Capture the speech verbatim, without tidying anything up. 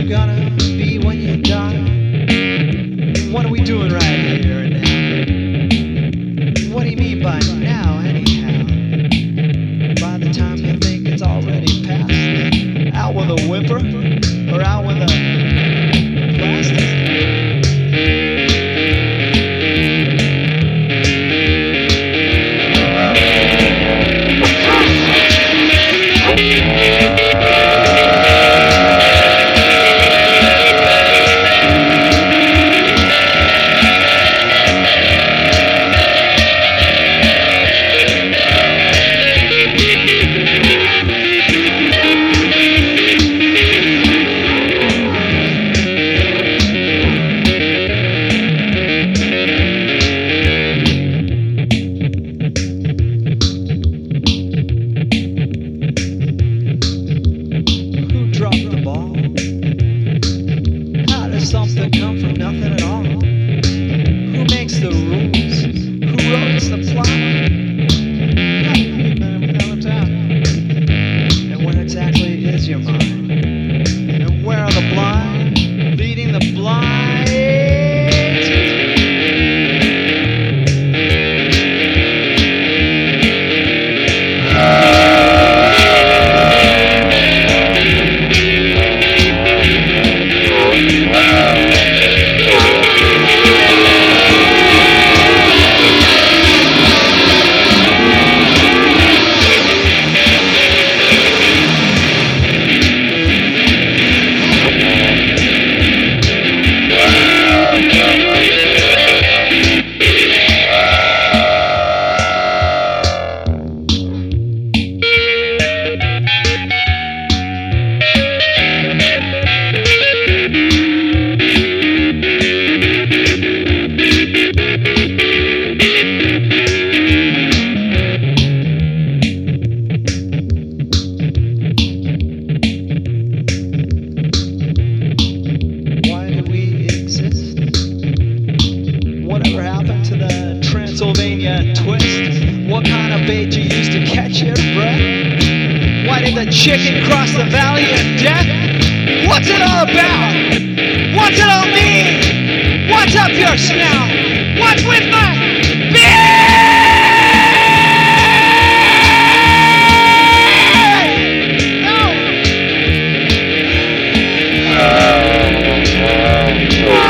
gonna be when you die? What are we doing right here and now? What do you mean by now, anyhow? By the time you think it's already past, out with a whimper or out with a plastic? Something come from nothing at all. Who makes the rules? Who wrote the plot? And where exactly is your mind? And where are the blind leading the blind? Whatever happened to the Transylvania twist? What kind of bait you used to catch your breath? Why did the chicken cross the valley of death? What's it all about? What's it all mean? What's up your snout? What's with my beard? No!